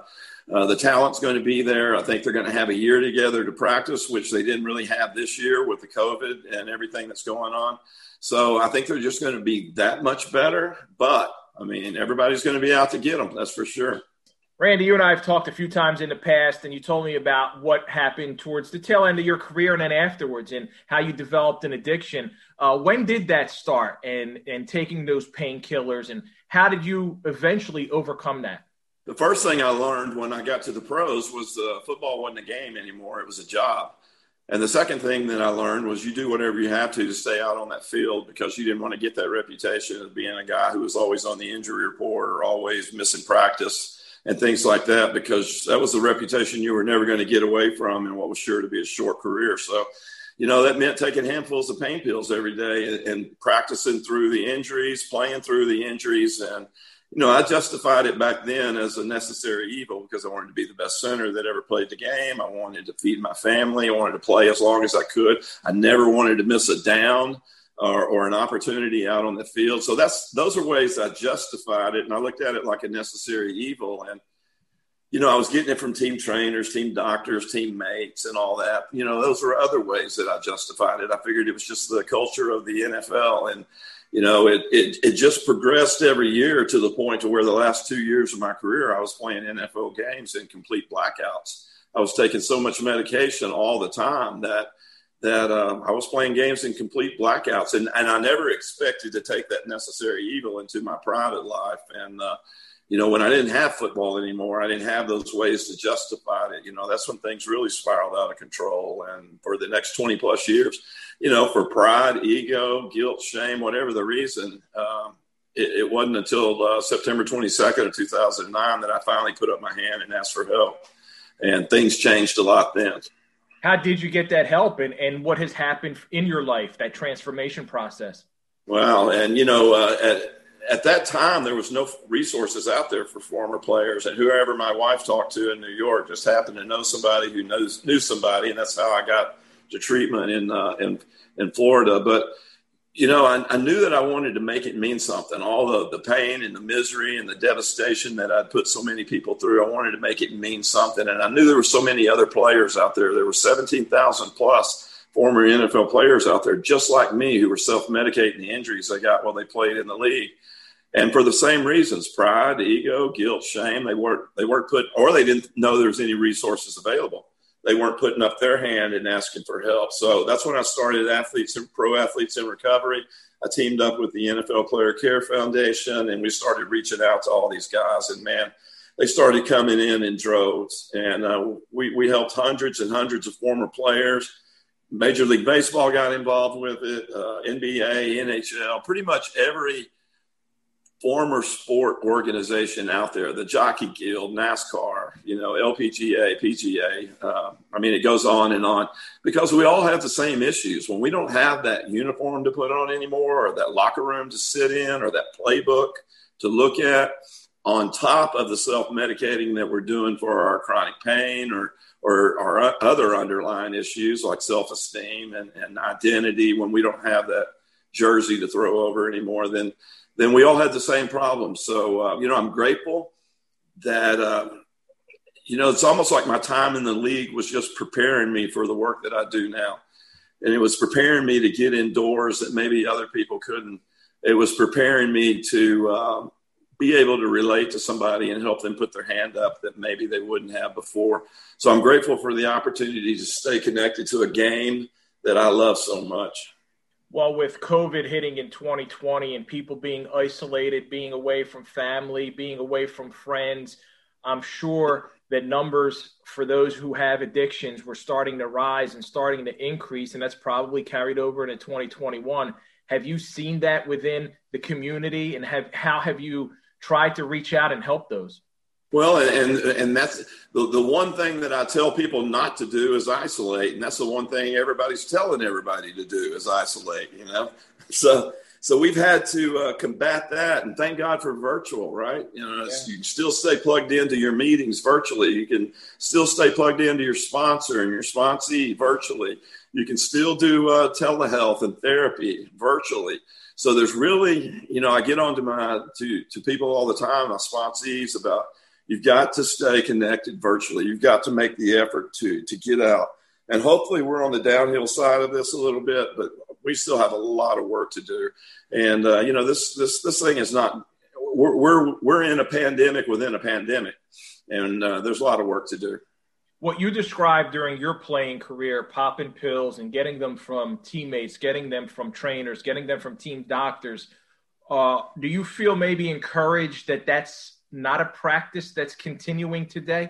Uh, the talent's going to be there. I think they're going to have a year together to practice, which they didn't really have this year with the COVID and everything that's going on. So I think they're just going to be that much better. But, I mean, everybody's going to be out to get them, that's for sure. Randy, you and I have talked a few times in the past, and you told me about what happened towards the tail end of your career and then afterwards and how you developed an addiction. Uh, when did that start and, and taking those painkillers, and how did you eventually overcome that? The first thing I learned when I got to the pros was uh, football wasn't a game anymore. It was a job. And the second thing that I learned was you do whatever you have to to stay out on that field, because you didn't want to get that reputation of being a guy who was always on the injury report or always missing practice and things like that, because that was the reputation you were never going to get away from in what was sure to be a short career. So, you know, that meant taking handfuls of pain pills every day and, and practicing through the injuries, playing through the injuries. And, you know, I justified it back then as a necessary evil because I wanted to be the best center that ever played the game. I wanted to feed my family. I wanted to play as long as I could. I never wanted to miss a down or, or an opportunity out on the field. So that's those are ways I justified it, and I looked at it like a necessary evil. And, you know, I was getting it from team trainers, team doctors, teammates, and all that. You know, those were other ways that I justified it. I figured it was just the culture of the N F L. And, you know, it, it, it just progressed every year to the point to where the last two years of my career, I was playing N F L games in complete blackouts. I was taking so much medication all the time that that uh, I was playing games in complete blackouts. And, and I never expected to take that necessary evil into my private life. And, uh, you know, when I didn't have football anymore, I didn't have those ways to justify it. You know, that's when things really spiraled out of control. And for the next twenty plus years, you know, for pride, ego, guilt, shame, whatever the reason, um, it, it wasn't until uh, September twenty-second of two thousand nine that I finally put up my hand and asked for help. And things changed a lot then. How did you get that help, and, and what has happened in your life, that transformation process? Well, and, you know, uh, at, at that time, there was no resources out there for former players. And whoever my wife talked to in New York just happened to know somebody who knows knew somebody. And that's how I got to treatment in uh, in, in Florida. But, you know, I, I knew that I wanted to make it mean something. All the, the pain and the misery and the devastation that I'd put so many people through, I wanted to make it mean something. And I knew there were so many other players out there. There were seventeen thousand plus former N F L players out there just like me who were self-medicating the injuries they got while they played in the league. And for the same reasons, pride, ego, guilt, shame, they weren't, they weren't put, or they didn't know there was any resources available. They weren't putting up their hand and asking for help. So that's when I started Athletes and Pro Athletes in Recovery. I teamed up with the N F L Player Care Foundation, and we started reaching out to all these guys. And, man, they started coming in in droves. And uh, we, we helped hundreds and hundreds of former players. Major League Baseball got involved with it, uh, N B A, N H L, pretty much every former sport organization out there, the Jockey Guild, NASCAR, you know, L P G A, P G A. Uh, I mean, it goes on and on because we all have the same issues. When we don't have that uniform to put on anymore, or that locker room to sit in, or that playbook to look at, on top of the self-medicating that we're doing for our chronic pain or or our other underlying issues like self-esteem and, and identity, when we don't have that jersey to throw over anymore, then then we all had the same problem. So, uh, you know, I'm grateful that, uh, you know, it's almost like my time in the league was just preparing me for the work that I do now. And it was preparing me to get indoors that maybe other people couldn't. It was preparing me to um, be able to relate to somebody and help them put their hand up that maybe they wouldn't have before. So I'm grateful for the opportunity to stay connected to a game that I love so much. Well, with COVID hitting in twenty twenty and people being isolated, being away from family, being away from friends, I'm sure that numbers for those who have addictions were starting to rise and starting to increase, and that's probably carried over into twenty twenty-one. Have you seen that within the community, and have how have you tried to reach out and help those? Well, and and that's the, the one thing that I tell people not to do is isolate. And that's the one thing everybody's telling everybody to do is isolate, you know. So so we've had to uh, combat that. And thank God for virtual, right? You know, yeah. You can still stay plugged into your meetings virtually. You can still stay plugged into your sponsor and your sponsee virtually. You can still do uh, telehealth and therapy virtually. So there's really, you know, I get on to my to, to people all the time, my sponsees, about, You've got to stay connected virtually. You've got to make the effort to to get out. And hopefully we're on the downhill side of this a little bit, but we still have a lot of work to do. And, uh, you know, this this this thing is not we're, – we're, we're in a pandemic within a pandemic, and uh, there's a lot of work to do. What you described during your playing career, popping pills and getting them from teammates, getting them from trainers, getting them from team doctors, uh, do you feel maybe encouraged that that's not a practice that's continuing today?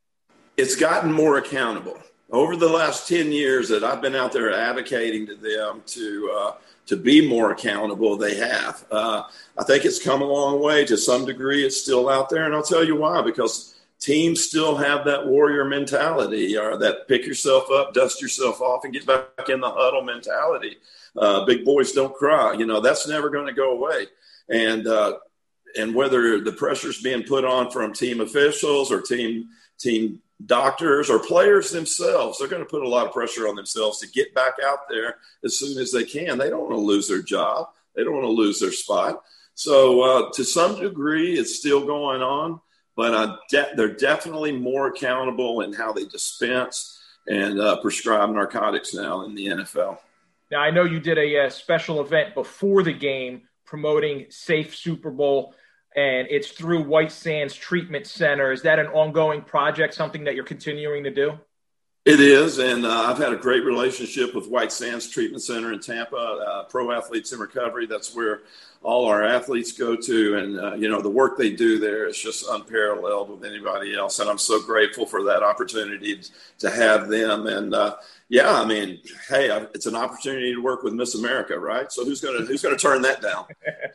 It's gotten more accountable. Over the last ten years that I've been out there advocating to them to uh, to be more accountable, they have. Uh, I think it's come a long way. To some degree, it's still out there, and I'll tell you why, because teams still have that warrior mentality, or that pick yourself up, dust yourself off, and get back in the huddle mentality. Uh, big boys don't cry. You know, that's never going to go away. And uh, and whether the pressure's being put on from team officials or team team doctors or players themselves, they're going to put a lot of pressure on themselves to get back out there as soon as they can. They don't want to lose their job. They don't want to lose their spot. So uh, to some degree, it's still going on, but uh, de- they're definitely more accountable in how they dispense and uh, prescribe narcotics now in the N F L. Now, I know you did a, a special event before the game promoting Safe Super Bowl, and it's through White Sands Treatment Center. Is that an ongoing project, something that you're continuing to do? It is, and uh, I've had a great relationship with White Sands Treatment Center in Tampa, uh, Pro Athletes in Recovery. That's where all our athletes go to, and, uh, you know, the work they do there is just unparalleled with anybody else, and I'm so grateful for that opportunity to have them. And, uh, yeah, I mean, hey, it's an opportunity to work with Miss America, right? So who's going to who's going to turn that down?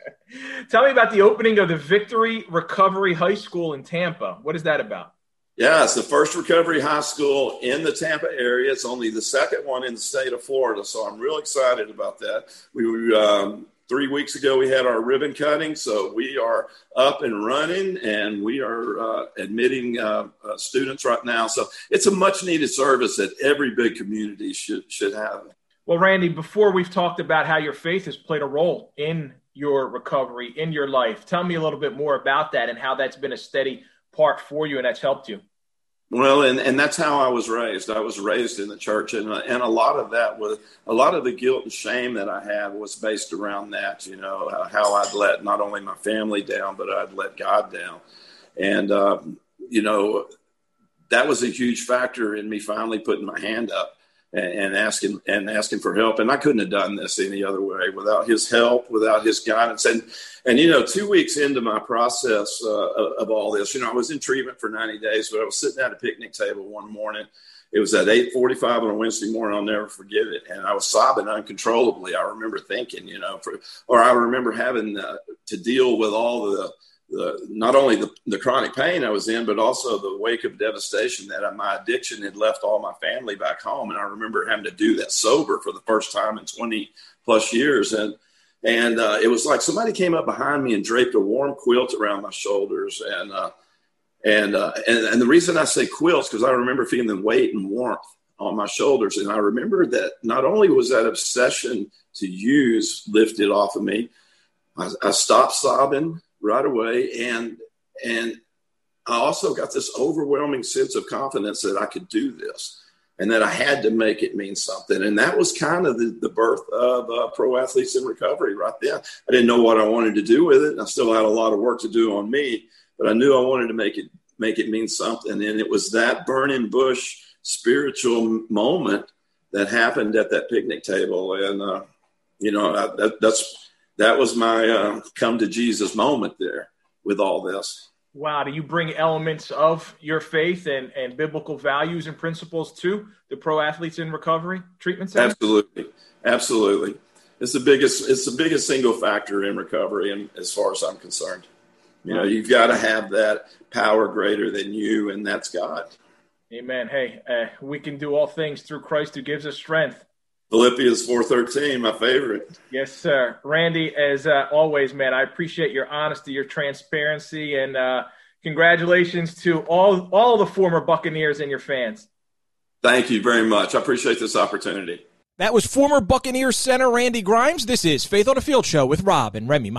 Tell me about the opening of the Victory Recovery High School in Tampa. What is that about? Yeah, it's the first recovery high school in the Tampa area. It's only the second one in the state of Florida, so I'm real excited about that. We um, three weeks ago we had our ribbon cutting, so we are up and running, and we are uh, admitting uh, uh, students right now. So it's a much-needed service that every big community should should have. Well, Randy, before we've talked about how your faith has played a role in your recovery, in your life, tell me a little bit more about that and how that's been a steady part for you and that's helped you. Well, and, and that's how I was raised. I was raised in the church, and and a lot of that was a lot of the guilt and shame that I had was based around that. You know, uh, how I'd let not only my family down, but I'd let God down, and uh, you know, that was a huge factor in me finally putting my hand up and, and asking and asking for help. And I couldn't have done this any other way without His help, without His guidance. And And, you know, two weeks into my process uh, of all this, you know, I was in treatment for ninety days, but I was sitting at a picnic table one morning. It was at eight forty-five on a Wednesday morning. I'll never forget it. And I was sobbing uncontrollably. I remember thinking, you know, for, or I remember having uh, to deal with all the, the not only the, the chronic pain I was in, but also the wake of devastation that my addiction had left all my family back home. And I remember having to do that sober for the first time in twenty plus years. And And uh, it was like somebody came up behind me and draped a warm quilt around my shoulders. And uh, and, uh, and and the reason I say quilts, because I remember feeling the weight and warmth on my shoulders. And I remember that not only was that obsession to use lifted off of me, I, I stopped sobbing right away. And, and I also got this overwhelming sense of confidence that I could do this, and that I had to make it mean something. And that was kind of the, the birth of uh, Pro Athletes in Recovery right there. I didn't know what I wanted to do with it. And I still had a lot of work to do on me, but I knew I wanted to make it make it mean something. And it was that burning bush spiritual moment that happened at that picnic table. And, uh, you know, I, that, that's that was my uh, come to Jesus moment there with all this. Wow. Do you bring elements of your faith and, and biblical values and principles to the Pro Athletes in Recovery Treatment Center? Absolutely. Absolutely. It's the biggest, it's the biggest single factor in recovery. And as far as I'm concerned, you know, you've got to have that power greater than you, and that's God. Amen. Hey, uh, we can do all things through Christ who gives us strength. Philippians four thirteen, my favorite. Yes, sir. Randy, as uh, always, man, I appreciate your honesty, your transparency, and uh, congratulations to all all the former Buccaneers and your fans. Thank you very much. I appreciate this opportunity. That was former Buccaneers center Randy Grimes. This is Faith on the Field Show with Rob and Remy Mahdi.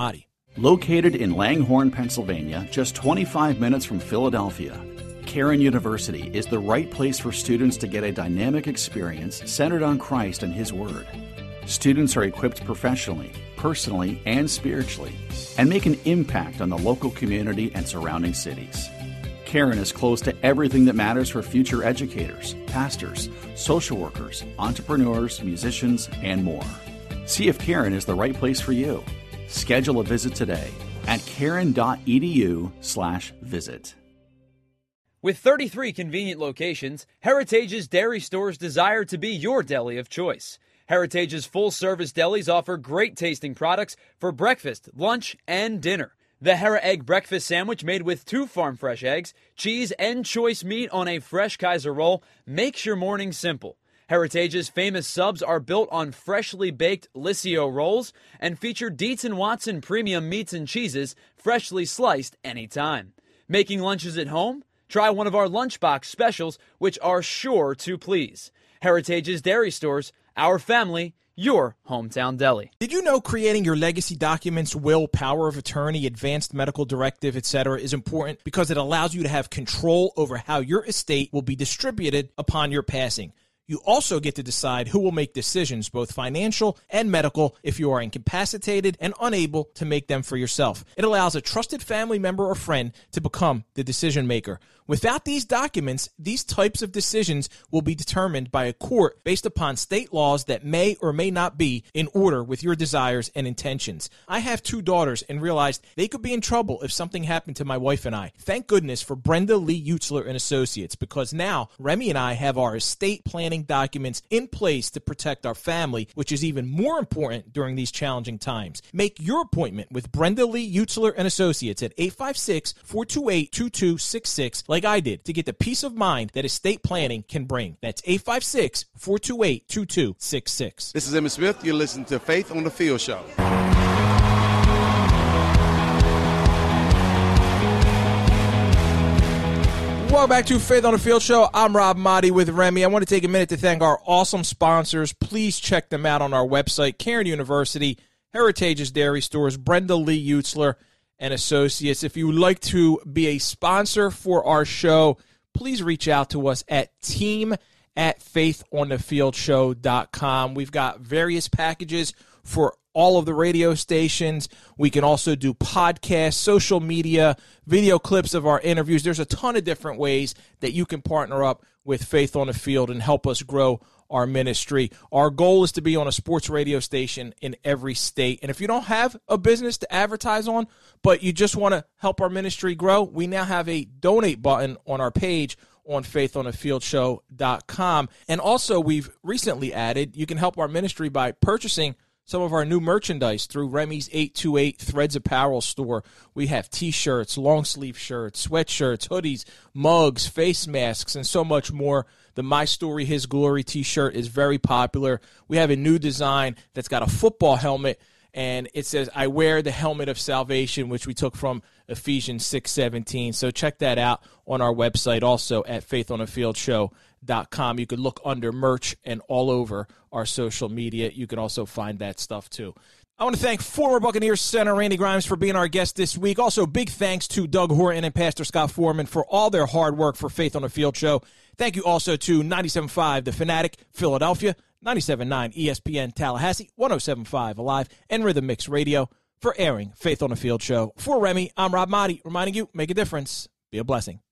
Located in Langhorne, Pennsylvania, just twenty-five minutes from Philadelphia, Cairn University is the right place for students to get a dynamic experience centered on Christ and His Word. Students are equipped professionally, personally, and spiritually, and make an impact on the local community and surrounding cities. Cairn is close to everything that matters for future educators, pastors, social workers, entrepreneurs, musicians, and more. See if Cairn is the right place for you. Schedule a visit today at cairn.edu slash visit. With thirty-three convenient locations, Heritage's dairy stores desire to be your deli of choice. Heritage's full-service delis offer great-tasting products for breakfast, lunch, and dinner. The Hera Egg Breakfast Sandwich made with two farm-fresh eggs, cheese, and choice meat on a fresh Kaiser roll makes your morning simple. Heritage's famous subs are built on freshly baked Liscio rolls and feature Dietz and Watson premium meats and cheeses freshly sliced anytime. Making lunches at home? Try one of our lunchbox specials, which are sure to please. Heritage's dairy stores, our family, your hometown deli. Did you know creating your legacy documents, will, power of attorney, advanced medical directive, et cetera is important because it allows you to have control over how your estate will be distributed upon your passing. You also get to decide who will make decisions, both financial and medical, if you are incapacitated and unable to make them for yourself. It allows a trusted family member or friend to become the decision maker. Without these documents, these types of decisions will be determined by a court based upon state laws that may or may not be in order with your desires and intentions. I have two daughters and realized they could be in trouble if something happened to my wife and I. Thank goodness for Brenda Lee Utzler and Associates, because now Remy and I have our estate planning documents in place to protect our family, which is even more important during these challenging times. Make your appointment with Brenda Lee Utzler and Associates at eight five six, four two eight, two two six six, like I did, to get the peace of mind that estate planning can bring. That's eight five six, four two eight, two two six six. This is Emmitt Smith. You're listening to Faith on the Field Show. Welcome back to Faith on the Field Show. I'm Rob Motti with Remy. I want to take a minute to thank our awesome sponsors. Please check them out on our website, Cairn University, Heritage's Dairy Stores, Brenda Lee Utzler and Associates. If you would like to be a sponsor for our show, please reach out to us at team at faith on the field show dot com. We've got various packages for all of the radio stations. We can also do podcasts, social media, video clips of our interviews. There's a ton of different ways that you can partner up with Faith on the Field and help us grow our ministry. Our goal is to be on a sports radio station in every state. And if you don't have a business to advertise on, but you just want to help our ministry grow, we now have a donate button on our page on faith on the field show dot com. And also, we've recently added, you can help our ministry by purchasing some of our new merchandise through Remy's eight two eight Threads Apparel store. We have T-shirts, long-sleeve shirts, sweatshirts, hoodies, mugs, face masks, and so much more. The My Story, His Glory T-shirt is very popular. We have a new design that's got a football helmet, and it says, I wear the helmet of salvation, which we took from Ephesians six seventeen. So check that out on our website, also at faith on the field show dot com. You could look under merch and all over our social media. You can also find that stuff too. I want to thank former Buccaneers center Randy Grimes for being our guest this week. Also, big thanks to Doug Horton and Pastor Scott Foreman for all their hard work for Faith on the Field Show. Thank you also to ninety-seven point five The Fanatic, Philadelphia, ninety-seven point nine E S P N Tallahassee, one oh seven point five Alive, and Rhythm Mix Radio for airing Faith on the Field Show. For Remy, I'm Rob Motti, reminding you, make a difference, be a blessing.